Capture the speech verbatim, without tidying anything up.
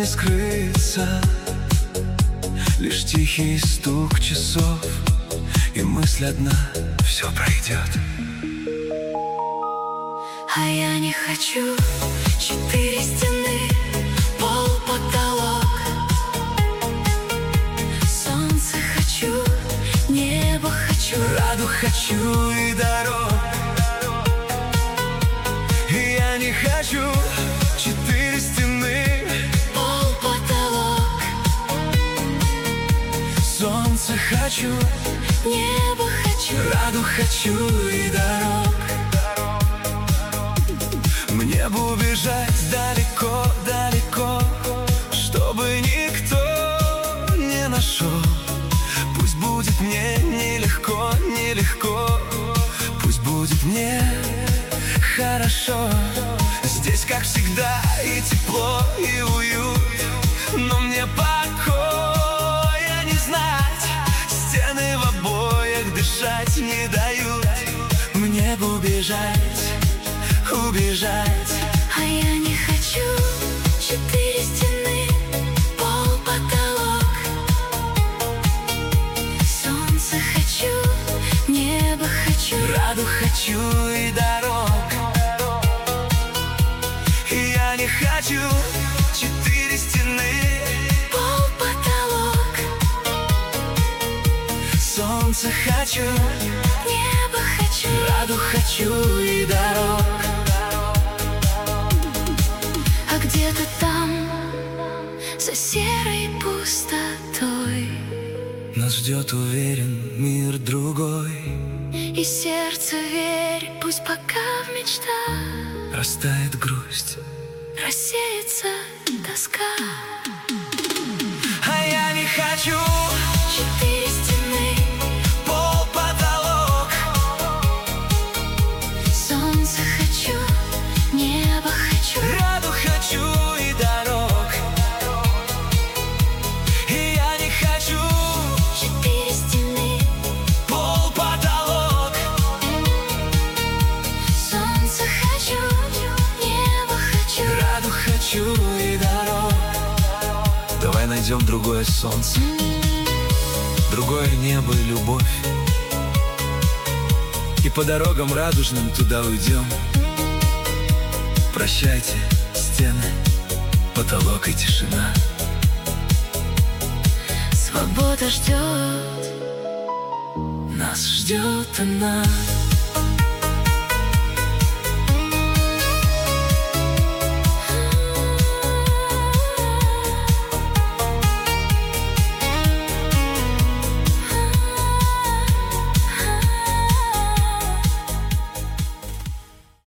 не скрыться. Лишь тихий стук часов, и мысль одна: все пройдет. А я не хочу четыре стены, пол, потолок. Солнце хочу, небо хочу, раду хочу и дорог. И я не хочу четыре стены, пол, потолок. Солнце хочу, небо хочу, раду хочу и дорог. Мне бы убежать далеко, далеко, чтобы никто не нашел. Пусть будет мне нелегко, нелегко, пусть будет мне хорошо. Здесь, как всегда, и тепло, и уют, но мне покоя не знать. Стены в обоях дышать не дают. Мне бы убежать, убежать. А я не хочу четыре стены, пол, потолок. Солнце хочу, небо хочу, раду хочу и дорог. И я не хочу четыре стены, пол, потолок. Солнце хочу, небо хочу, раду хочу и дорог. А где-то там, за серой пустотой, нас ждет, уверен, мир другой. и сердце верит, пусть пока в мечтах растает грусть, рассеется тоска. А я не хочу четыре стены, пол, потолок. солнце хочу, небо хочу, раду хочу и дорог. И я не хочу четыре стены, пол, потолок. солнце хочу, небо хочу, раду хочу и дорог. Давай найдем другое солнце, другое небо и любовь, и по дорогам радужным туда уйдем. Прощайте, стены, потолок и тишина. свобода ждет, Нас ждет она.